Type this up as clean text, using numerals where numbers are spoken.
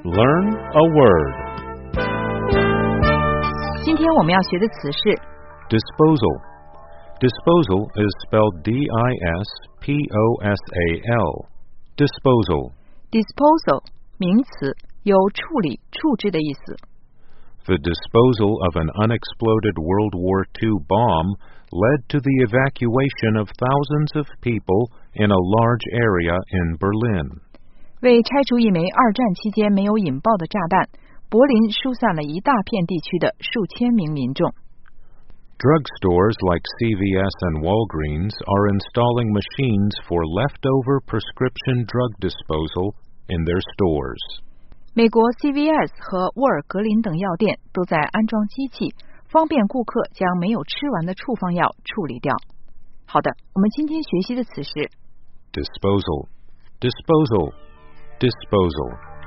Learn a word. 今天我们要学的词是 Disposal. Disposal is spelled D-I-S-P-O-S-A-L. Disposal. disposal 名词，有处理、处置的意思。 The disposal of an unexploded World War II bomb led to the evacuation of thousands of people in a large area in Berlin. 为拆除一枚二战期间没有引爆的炸弹，柏林疏散了一大片地区的数千名民众。 Drugstores like CVS and Walgreens are installing machines for leftover prescription drug disposal in their stores. 美国 CVS 和沃尔格林等药店都在安装机器，方便顾客将没有吃完的处方药处理掉。好的，我们今天学习的词是 Disposal. Disposal. Disposal.